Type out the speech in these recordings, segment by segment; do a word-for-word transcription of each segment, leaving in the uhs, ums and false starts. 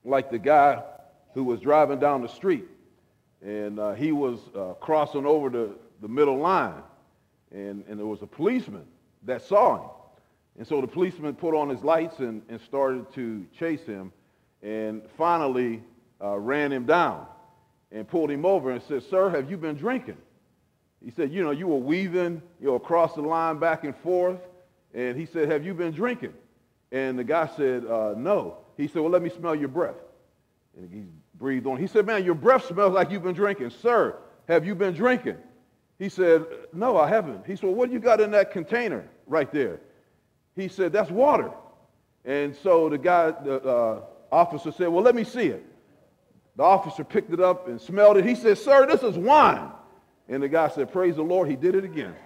like the guy who was driving down the street, and uh, he was uh, crossing over the, the middle line, and, and there was a policeman that saw him. And so the policeman put on his lights and, and started to chase him, and finally uh, ran him down and pulled him over and said, "Sir, have you been drinking?" He said, "You know, you were weaving, you know, across the line back and forth." And he said, "Have you been drinking?" And the guy said, uh, "No." He said, "Well, let me smell your breath." And he breathed on. He said, "Man, your breath smells like you've been drinking. Sir, have you been drinking?" He said, "No, I haven't." He said, "Well, what do you got in that container right there?" He said, "That's water." And so the guy, the uh, officer said, "Well, let me see it." The officer picked it up and smelled it. He said, "Sir, this is wine." And the guy said, "Praise the Lord, he did it again."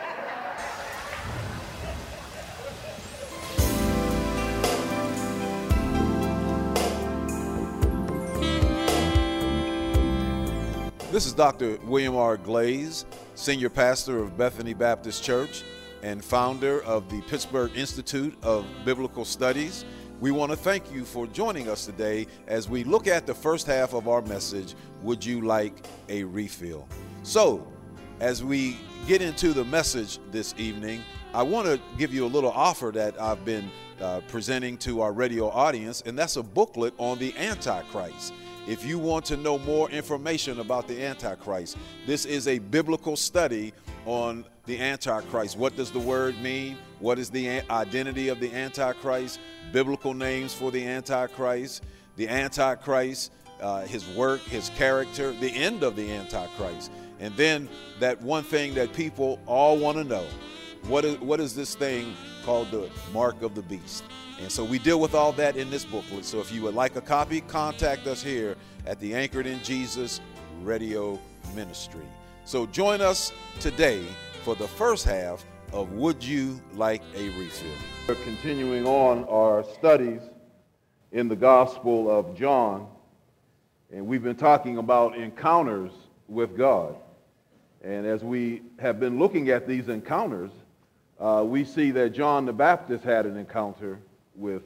This is Doctor William R. Glaze, Senior Pastor of Bethany Baptist Church and founder of the Pittsburgh Institute of Biblical Studies. We want to thank you for joining us today as we look at the first half of our message, Would You Like a Refill? So, as we get into the message this evening, I want to give you a little offer that I've been uh, presenting to our radio audience, and that's a booklet on the Antichrist. If you want to know more information about the Antichrist, this is a biblical study on the Antichrist. What does the word mean? What is the identity of the Antichrist? Biblical names for the Antichrist, the Antichrist, uh, his work, his character, the end of the Antichrist. And then that one thing that people all want to know, what is, what is this thing called the mark of the beast? And so we deal with all that in this booklet. So if you would like a copy, contact us here at the Anchored in Jesus Radio Ministry. So join us today for the first half of Would You Like a Refill? We're continuing on our studies in the Gospel of John, and we've been talking about encounters with God. And as we have been looking at these encounters, uh, we see that John the Baptist had an encounter with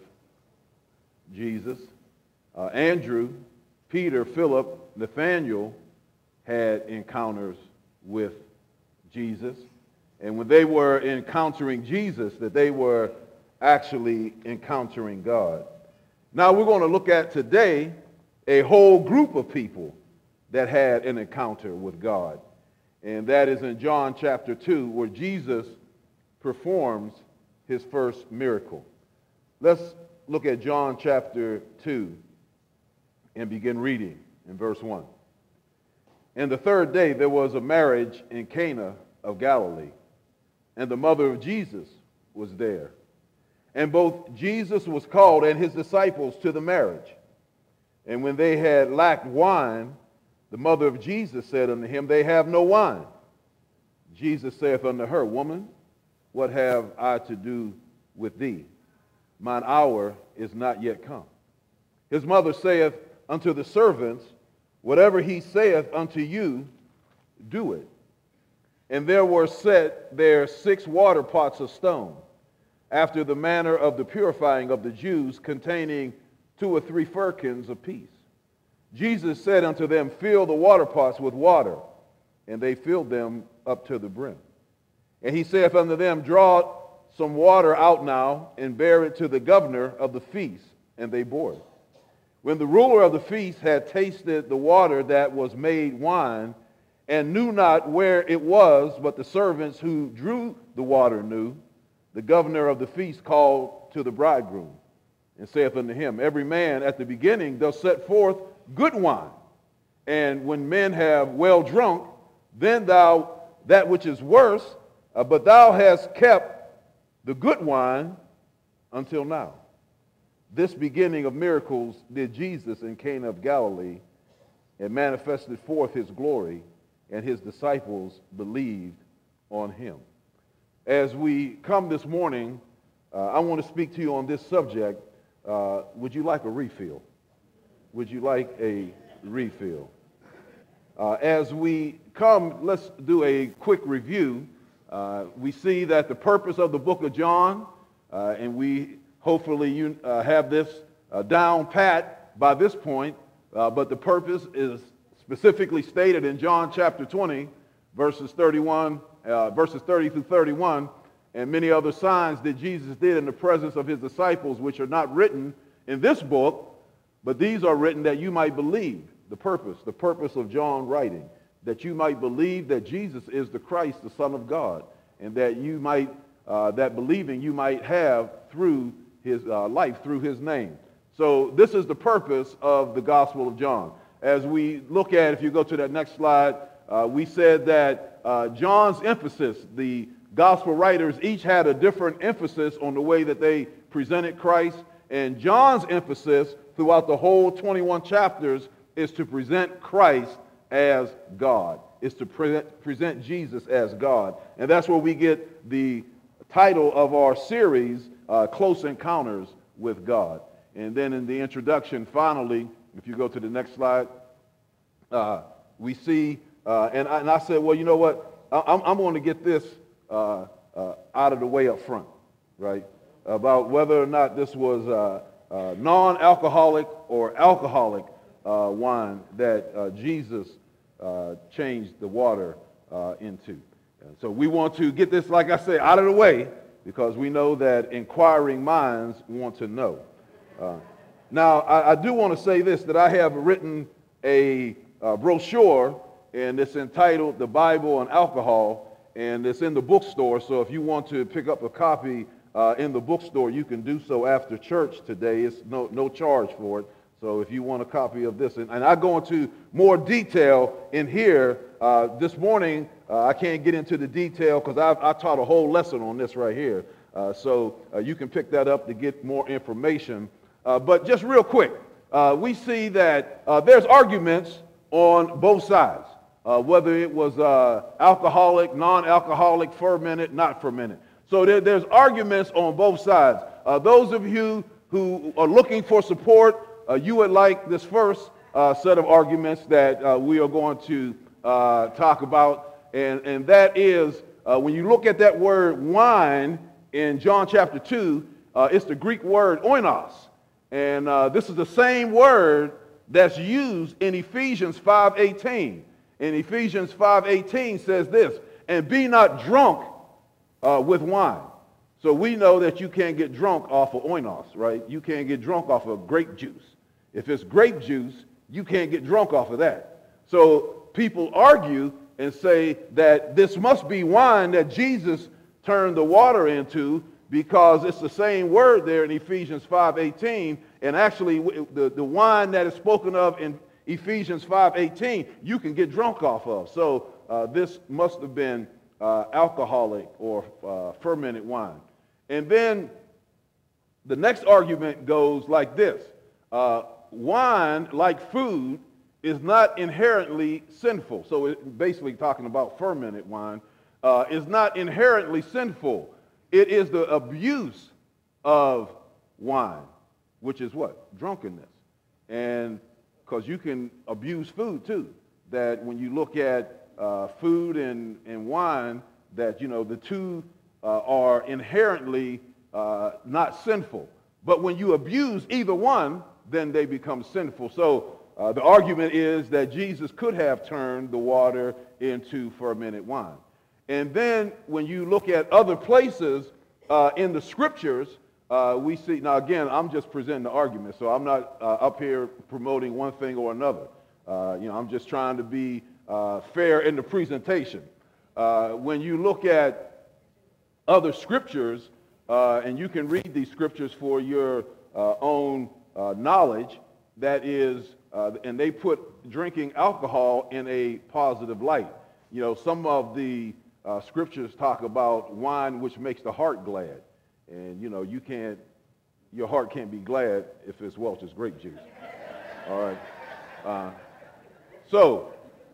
Jesus. Uh, Andrew, Peter, Philip, Nathaniel had encounters with Jesus. And when they were encountering Jesus, that they were actually encountering God. Now we're going to look at today a whole group of people that had an encounter with God. And that is in John chapter two, where Jesus performs his first miracle. Let's look at John chapter two and begin reading in verse one. And the third day there was a marriage in Cana of Galilee, and the mother of Jesus was there. And both Jesus was called and his disciples to the marriage. And when they had lacked wine, the mother of Jesus said unto him, They have no wine. Jesus saith unto her, Woman, what have I to do with thee? Mine hour is not yet come. His mother saith unto the servants, Whatever he saith unto you, do it. And there were set there six water pots of stone, after the manner of the purifying of the Jews, containing two or three firkins apiece. Jesus said unto them, Fill the water pots with water. And they filled them up to the brim. And he saith unto them, Draw some water out now, and bear it to the governor of the feast. And they bore it. When the ruler of the feast had tasted the water that was made wine, and knew not where it was, but the servants who drew the water knew, the governor of the feast called to the bridegroom, and saith unto him, Every man at the beginning doth set forth good wine, and when men have well drunk, then thou that which is worse, uh, but thou hast kept the good wine until now. This beginning of miracles did Jesus in Cana of Galilee, and manifested forth his glory, and his disciples believed on him. As we come this morning, uh, I want to speak to you on this subject. Uh, would you like a refill? Would you like a refill? Uh, as we come, let's do a quick review. Uh, we see that the purpose of the book of John, uh, and we hopefully you uh, have this uh, down pat, by this point, uh, but the purpose is specifically stated in John chapter twenty, verses thirty-one, uh, verses thirty through thirty-one, and many other signs that Jesus did in the presence of his disciples, which are not written in this book, but these are written that you might believe. The purpose, the purpose of John writing, that you might believe that Jesus is the Christ, the Son of God, and that you might, uh, that believing you might have through his uh, life, through his name. So this is the purpose of the Gospel of John. As we look at, if you go to that next slide, uh, we said that uh, John's emphasis, the Gospel writers each had a different emphasis on the way that they presented Christ, and John's emphasis throughout the whole twenty-one chapters is to present Christ as God, is to pre- present Jesus as God. And that's where we get the title of our series, uh, Close Encounters with God. And then in the introduction, finally, if you go to the next slide, uh, we see, uh, and, I, and I said, well, you know what, I, I'm, I'm going to get this uh, uh, out of the way up front, right, about whether or not this was uh, uh, non-alcoholic or alcoholic uh, wine that uh, Jesus uh, changed the water uh, into. And so we want to get this, like I say, out of the way, because we know that inquiring minds want to know. Uh, now, I, I do want to say this, that I have written a, a brochure, and it's entitled The Bible and Alcohol, and it's in the bookstore, so if you want to pick up a copy uh, in the bookstore, you can do so after church today. It's no, no charge for it. So if you want a copy of this, and, and I go into more detail in here uh, this morning, uh, I can't get into the detail because I taught a whole lesson on this right here. Uh, so uh, you can pick that up to get more information. Uh, but just real quick, uh, we see that uh, there's arguments on both sides, uh, whether it was uh, alcoholic, non-alcoholic, fermented, not fermented. So there, there's arguments on both sides. Uh, those of you who are looking for support, Uh, you would like this first uh, set of arguments that uh, we are going to uh, talk about, and, and that is uh, when you look at that word wine in John chapter two, uh, it's the Greek word oinos, and uh, this is the same word that's used in Ephesians five eighteen. In Ephesians five eighteen says this, and be not drunk uh, with wine. So we know that you can't get drunk off of oinos, right? You can't get drunk off of grape juice. If it's grape juice, you can't get drunk off of that. So people argue and say that this must be wine that Jesus turned the water into, because it's the same word there in Ephesians five eighteen. And actually, the, the wine that is spoken of in Ephesians five eighteen, you can get drunk off of. So uh, this must have been uh, alcoholic or uh, fermented wine. And then the next argument goes like this. Uh, wine, like food, is not inherently sinful. So it's basically talking about fermented wine, uh, is not inherently sinful. It is the abuse of wine, which is what? Drunkenness. And because you can abuse food too, that when you look at uh, food and, and wine, that, you know, the two uh, are inherently uh, not sinful. But when you abuse either one, then they become sinful. So uh, the argument is that Jesus could have turned the water into fermented wine. And then when you look at other places uh, in the scriptures, uh, we see, now again, I'm just presenting the argument, so I'm not uh, up here promoting one thing or another. Uh, you know, I'm just trying to be uh, fair in the presentation. Uh, when you look at other scriptures, uh, and you can read these scriptures for your uh, own Uh, knowledge, that is, uh, and they put drinking alcohol in a positive light. You know, some of the uh, scriptures talk about wine which makes the heart glad. And, you know, you can't, your heart can't be glad if it's Welch's grape juice. All right. Uh, so,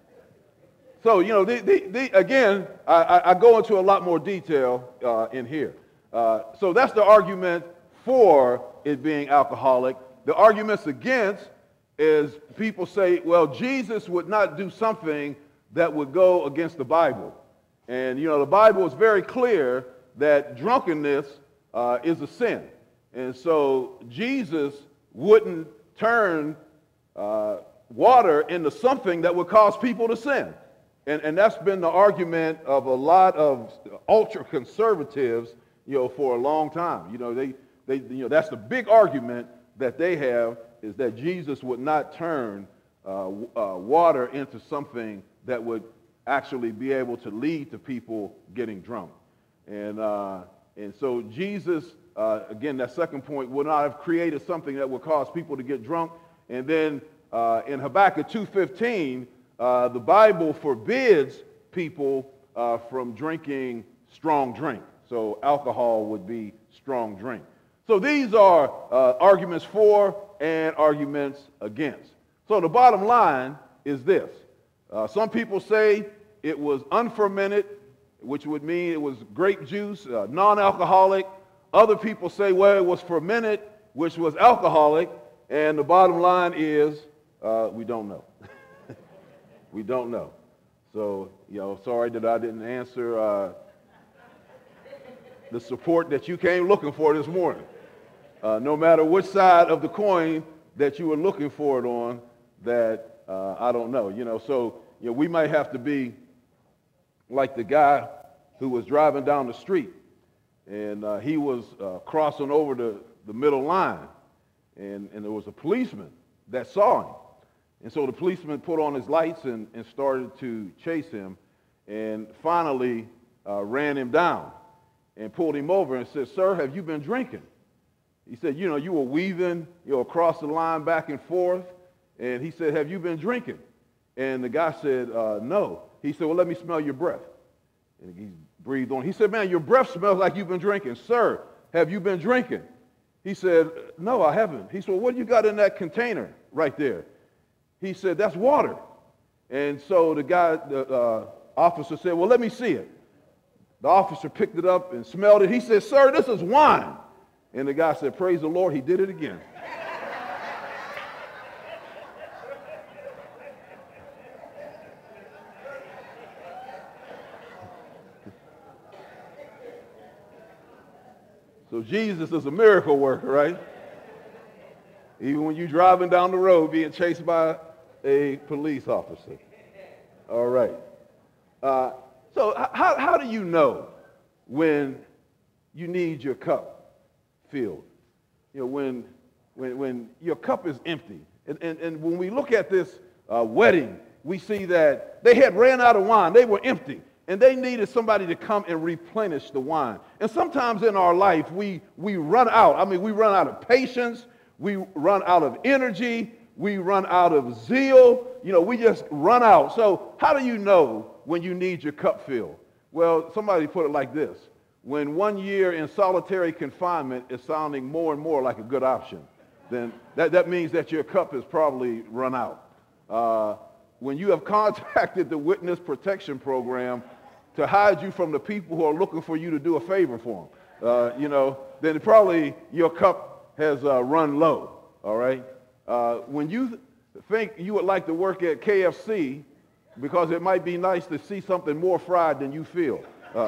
so, you know, the, the, the, again, I, I go into a lot more detail uh, in here. Uh, so that's the argument for it being alcoholic. The arguments against is people say, well, Jesus would not do something that would go against the Bible. And, you know, the Bible is very clear that drunkenness uh, is a sin. And so Jesus wouldn't turn uh, water into something that would cause people to sin. And, and that's been the argument of a lot of ultra-conservatives, you know, for a long time. You know, they, they, you know, that's the big argument that they have, is that Jesus would not turn uh, uh, water into something that would actually be able to lead to people getting drunk. And, uh, and so Jesus, uh, again, that second point, would not have created something that would cause people to get drunk. And then uh, in Habakkuk two fifteen, uh, the Bible forbids people uh, from drinking strong drink. So alcohol would be strong drink. So these are uh, arguments for and arguments against. So the bottom line is this. Uh, some people say it was unfermented, which would mean it was grape juice, uh, non-alcoholic. Other people say, well, it was fermented, which was alcoholic. And the bottom line is uh, we don't know. We don't know. So, you know, sorry that I didn't answer uh, the support that you came looking for this morning. Uh, no matter which side of the coin that you were looking for it on, that uh, I don't know. You know, so you know, we might have to be like the guy who was driving down the street, and uh, he was uh, crossing over the, the middle line, and, and there was a policeman that saw him. And so the policeman put on his lights and, and started to chase him, and finally uh, ran him down and pulled him over and said, "Sir, have you been drinking?" He said, "You know, you were weaving, you know, across the line back and forth." And he said, "Have you been drinking?" And the guy said, uh, "No." He said, "Well, let me smell your breath." And he breathed on. He said, "Man, your breath smells like you've been drinking. Sir, have you been drinking?" He said, "No, I haven't." He said, "Well, what do you got in that container right there?" He said, "That's water." And so the guy, the uh, officer said, "Well, let me see it." The officer picked it up and smelled it. He said, "Sir, this is wine." And the guy said, "Praise the Lord, he did it again." So Jesus is a miracle worker, right? Even when you're driving down the road being chased by a police officer. All right. Uh, so how, how do you know when you need your cup filled? You know, when, when, when your cup is empty. And, and, and when we look at this uh, wedding, we see that they had ran out of wine. They were empty. And they needed somebody to come and replenish the wine. And sometimes in our life, we, we run out. I mean, we run out of patience. We run out of energy. We run out of zeal. You know, we just run out. So how do you know when you need your cup filled? Well, somebody put it like this. When one year in solitary confinement is sounding more and more like a good option, then that, that means that your cup has probably run out. Uh, when you have contacted the Witness Protection Program to hide you from the people who are looking for you to do a favor for them, uh, you know, then probably your cup has uh, run low, all right? Uh, when you think you would like to work at K F C because it might be nice to see something more fried than you feel, uh,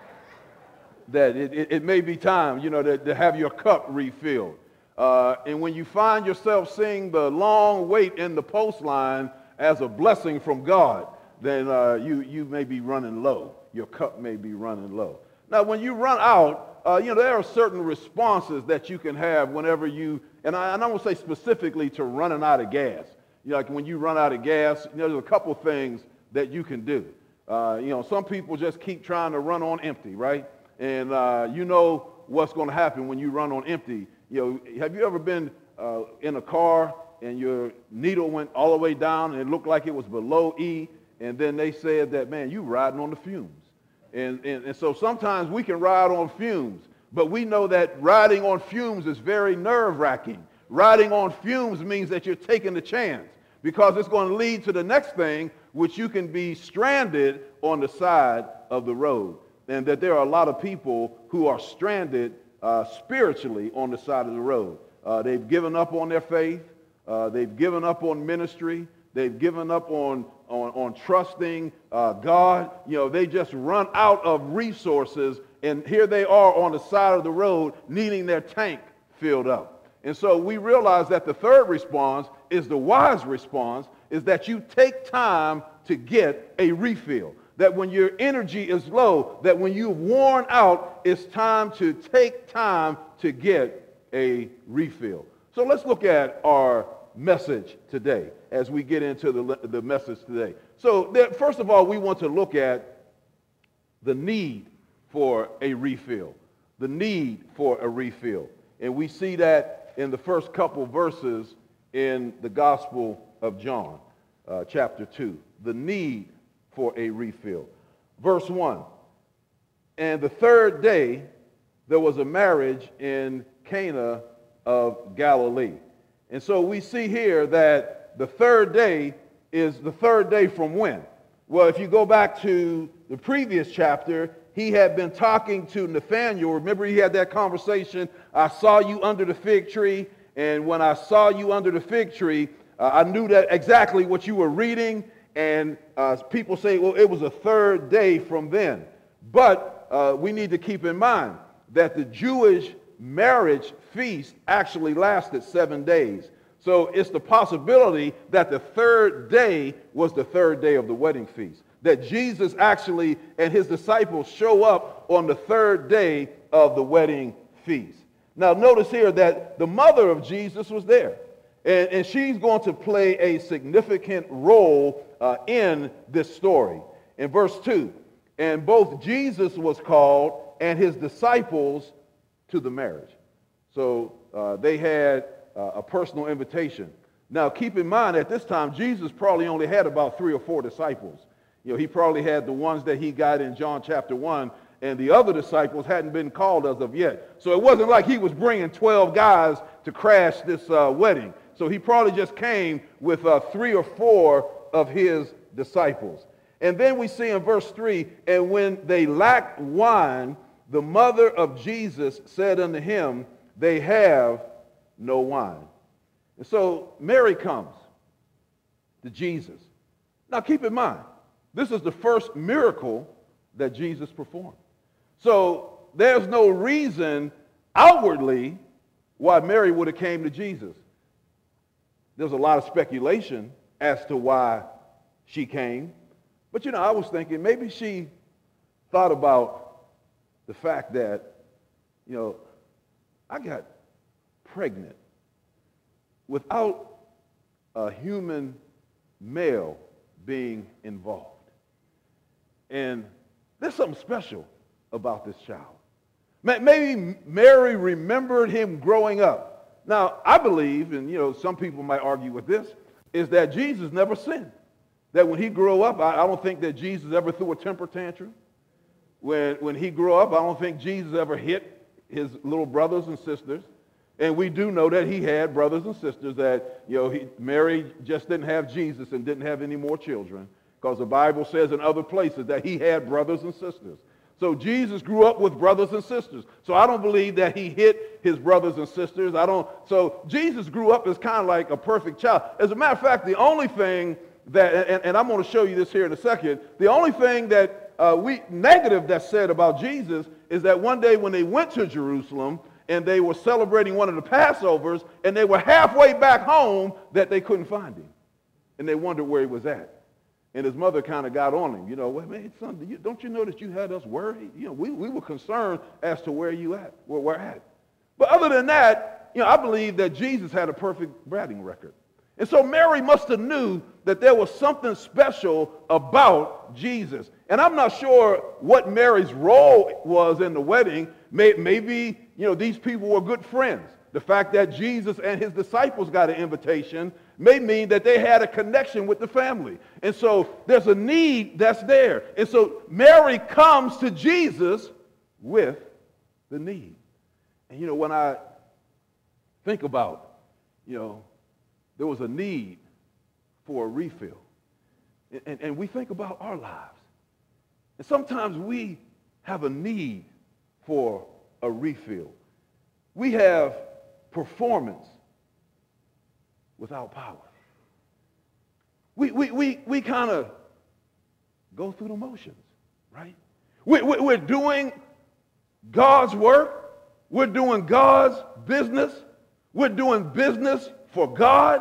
that it, it, it may be time, you know, to, to have your cup refilled. Uh, and when you find yourself seeing the long wait in the post line as a blessing from God, then uh, you, you may be running low. Your cup may be running low. Now, when you run out, uh, you know, there are certain responses that you can have whenever you, and I, and I won't say specifically to running out of gas. You know, like when you run out of gas, you know, there's a couple things that you can do. Uh, you know, some people just keep trying to run on empty, right? And uh, you know what's going to happen when you run on empty. You know, have you ever been uh, in a car and your needle went all the way down and it looked like it was below E, and then they said that, man, you riding on the fumes. And, and, and so sometimes we can ride on fumes, but we know that riding on fumes is very nerve-wracking. Riding on fumes means that you're taking a chance because it's going to lead to the next thing, which you can be stranded on the side of the road. And that there are a lot of people who are stranded uh, spiritually on the side of the road. Uh, they've given up on their faith. Uh, they've given up on ministry. They've given up on, on, on trusting uh, God. You know, they just run out of resources, and here they are on the side of the road needing their tank filled up. And so we realize that the third response is the wise response, is that you take time to get a refill. That when your energy is low, that when you're worn out, it's time to take time to get a refill. So let's look at our message today as we get into the, the message today. So there, first of all, we want to look at the need for a refill. The need for a refill. And we see that in the first couple verses in the Gospel of John, uh, chapter two. The need for a refill. Verse one, and the third day there was a marriage in Cana of Galilee. And so we see here that the third day is the third day from when? Well, if you go back to the previous chapter, he had been talking to Nathanael. Remember, he had that conversation, I saw you under the fig tree, and when I saw you under the fig tree, uh, I knew that exactly what you were reading, and uh, people say, well, it was a third day from then. But uh, we need to keep in mind that the Jewish marriage feast actually lasted seven days. So it's the possibility that the third day was the third day of the wedding feast. That Jesus actually and his disciples show up on the third day of the wedding feast. Now notice here that the mother of Jesus was there. And, and she's going to play a significant role uh, in this story. In verse two, and both Jesus was called and his disciples to the marriage. So uh, they had uh, a personal invitation. Now keep in mind at this time, Jesus probably only had about three or four disciples. You know, he probably had the ones that he got in John chapter one, and the other disciples hadn't been called as of yet. So it wasn't like he was bringing twelve guys to crash this uh, wedding. So he probably just came with uh, three or four of his disciples. And then we see in verse three, and when they lacked wine, the mother of Jesus said unto him, they have no wine. And so Mary comes to Jesus. Now keep in mind, this is the first miracle that Jesus performed. So there's no reason outwardly why Mary would have came to Jesus. There's a lot of speculation as to why she came. But, you know, I was thinking maybe she thought about the fact that, you know, I got pregnant without a human male being involved. And there's something special about this child. Maybe Mary remembered him growing up. Now, I believe, and you know, some people might argue with this, is that Jesus never sinned. That when he grew up, I, I don't think that Jesus ever threw a temper tantrum. When, when he grew up, I don't think Jesus ever hit his little brothers and sisters. And we do know that he had brothers and sisters that, you know, he, Mary just didn't have Jesus and didn't have any more children. Because the Bible says in other places that he had brothers and sisters. So Jesus grew up with brothers and sisters. So I don't believe that he hit his brothers and sisters. I don't. So Jesus grew up as kind of like a perfect child. As a matter of fact, the only thing that, and, and I'm going to show you this here in a second, the only thing that uh, we negative that's said about Jesus is that one day when they went to Jerusalem and they were celebrating one of the Passovers and they were halfway back home that they couldn't find him. And they wondered where he was at. And his mother kind of got on him, you know, well, man, son, do you, don't you know that you had us worried? You know, we, we were concerned as to where you at, where we're at. But other than that, you know, I believe that Jesus had a perfect batting record. And so Mary must have knew that there was something special about Jesus. And I'm not sure what Mary's role was in the wedding. Maybe, you know, these people were good friends. The fact that Jesus and his disciples got an invitation may mean that they had a connection with the family. And so there's a need that's there. And so Mary comes to Jesus with the need. And, you know, when I think about, you know, there was a need for a refill. And, and, and we think about our lives. And sometimes we have a need for a refill. We have performance without power. We, we, we, we kind of go through the motions, right? We, we, we're doing God's work. We're doing God's business. We're doing business for God,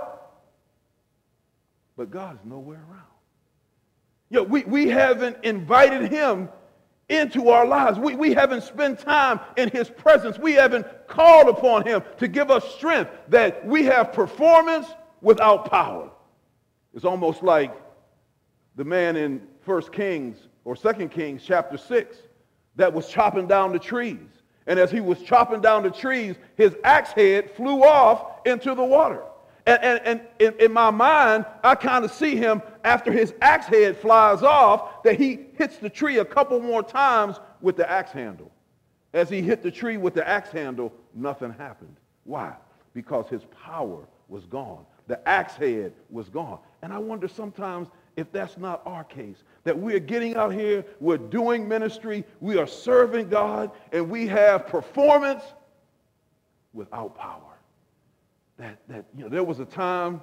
but God is nowhere around. You know, we, we haven't invited him into our lives. We, we haven't spent time in his presence. We haven't called upon him to give us strength, that we have performance without power. It's almost like the man in First Kings or Second Kings chapter six that was chopping down the trees. And as he was chopping down the trees, his axe head flew off into the water. And, and, and in, in my mind, I kind of see him after his axe head flies off, that he hits the tree a couple more times with the axe handle. As he hit the tree with the axe handle, nothing happened. Why? Because his power was gone. The axe head was gone. And I wonder sometimes if that's not our case, that we're getting out here, we're doing ministry, we are serving God, and we have performance without power. That, that you know, there was a time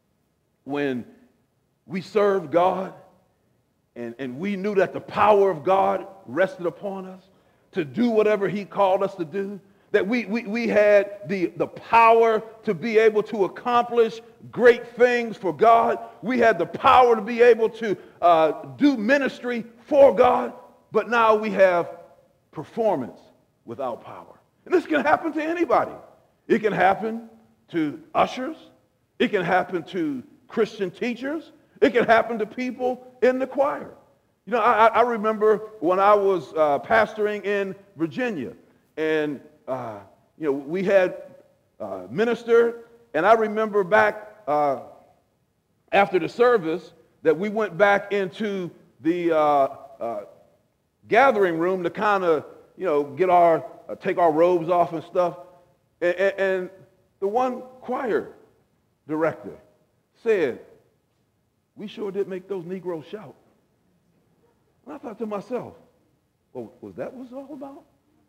when we served God, and, and we knew that the power of God rested upon us to do whatever he called us to do, that we, we, we had the, the power to be able to accomplish great things for God. We had the power to be able to uh, do ministry for God, but now we have performance without power. And this can happen to anybody. It can happen to ushers. It can happen to Christian teachers. It can happen to people in the choir. You know, I, I remember when I was uh, pastoring in Virginia, and uh, you know, we had uh, minister, and I remember back uh, after the service that we went back into the uh, uh, gathering room to kind of, you know, get our uh, take our robes off and stuff, and, and, and the one choir director said, "We sure did make those Negroes shout." And I thought to myself, well, was that what it was all about?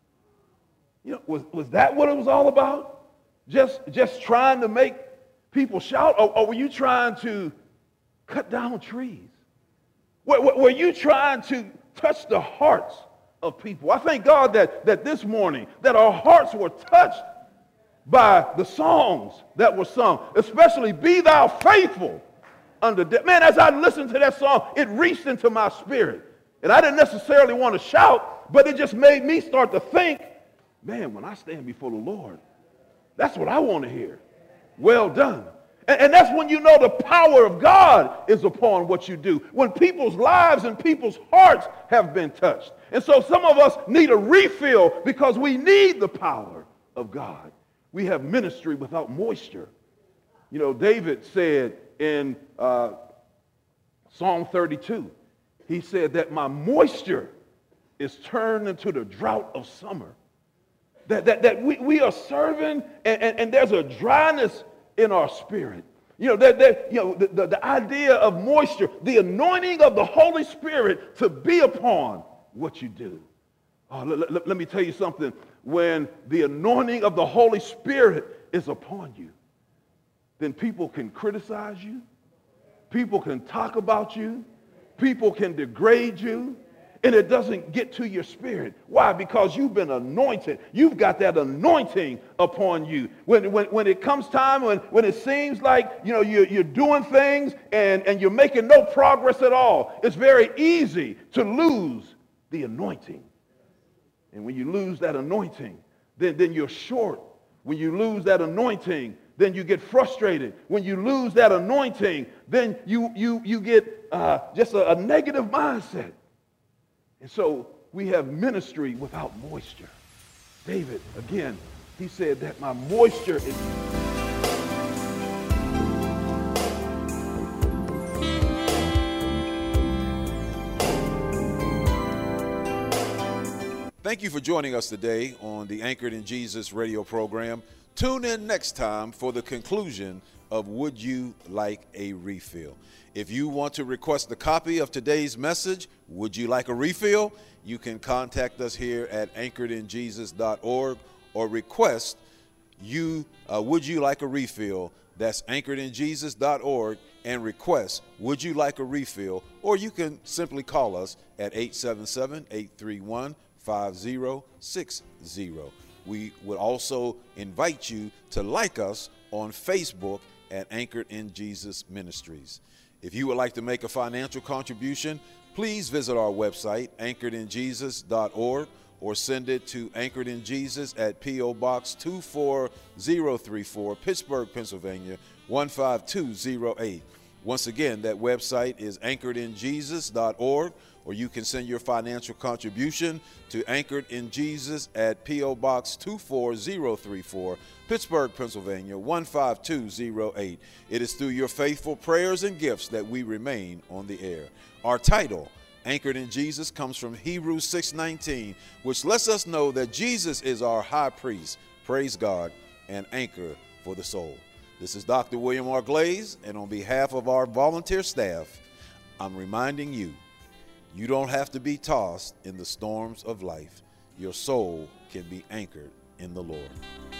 You know, was, was that what it was all about? Just, just trying to make people shout? Or, or were you trying to cut down trees? Were, were, were you trying to touch the hearts of people? I thank God that, that this morning, that our hearts were touched by the songs that were sung, especially "Be Thou Faithful Unto Death." Man, as I listened to that song, it reached into my spirit. And I didn't necessarily want to shout, but it just made me start to think, man, when I stand before the Lord, that's what I want to hear. Well done. And, and that's when you know the power of God is upon what you do, when people's lives and people's hearts have been touched. And so some of us need a refill because we need the power of God. We have ministry without moisture. You know, David said in uh, Psalm thirty-two, he said that my moisture is turned into the drought of summer. That, that, that we, we are serving, and, and, and there's a dryness in our spirit. You know, that, that, you know the, the, the idea of moisture, the anointing of the Holy Spirit to be upon what you do. Oh, let, let, let me tell you something. When the anointing of the Holy Spirit is upon you, then people can criticize you. People can talk about you. People can degrade you. And it doesn't get to your spirit. Why? Because you've been anointed. You've got that anointing upon you. When, when, when it comes time, when, when it seems like, you know, you're, you're doing things and, and you're making no progress at all, it's very easy to lose the anointing. And when you lose that anointing, then, then you're short. When you lose that anointing, then you get frustrated. When you lose that anointing, then you, you, you get uh, just a, a negative mindset. And so we have ministry without moisture. David, again, he said that my moisture is... Thank you for joining us today on the Anchored in Jesus radio program. Tune in next time for the conclusion of Would You Like a Refill? If you want to request a copy of today's message, Would You Like a Refill? You can contact us here at anchored in jesus dot org or request you uh, Would You Like a Refill? That's anchored in jesus dot org and request Would You Like a Refill? Or you can simply call us at eight seven seven, eight three one, five zero six zero. We would also invite you to like us on Facebook at Anchored in Jesus Ministries. If you would like to make a financial contribution, please visit our website, anchored in jesus dot org, or send it to Anchored in Jesus at P O Box two four zero three four, Pittsburgh, Pennsylvania, one five two zero eight. Once again, that website is anchored in jesus dot org, or you can send your financial contribution to Anchored in Jesus at P O Box two four zero three four, Pittsburgh, Pennsylvania, one five two zero eight. It is through your faithful prayers and gifts that we remain on the air. Our title, Anchored in Jesus, comes from Hebrews six nineteen, which lets us know that Jesus is our high priest, praise God, and anchor for the soul. This is Doctor William R. Glaze, and on behalf of our volunteer staff, I'm reminding you, you don't have to be tossed in the storms of life. Your soul can be anchored in the Lord.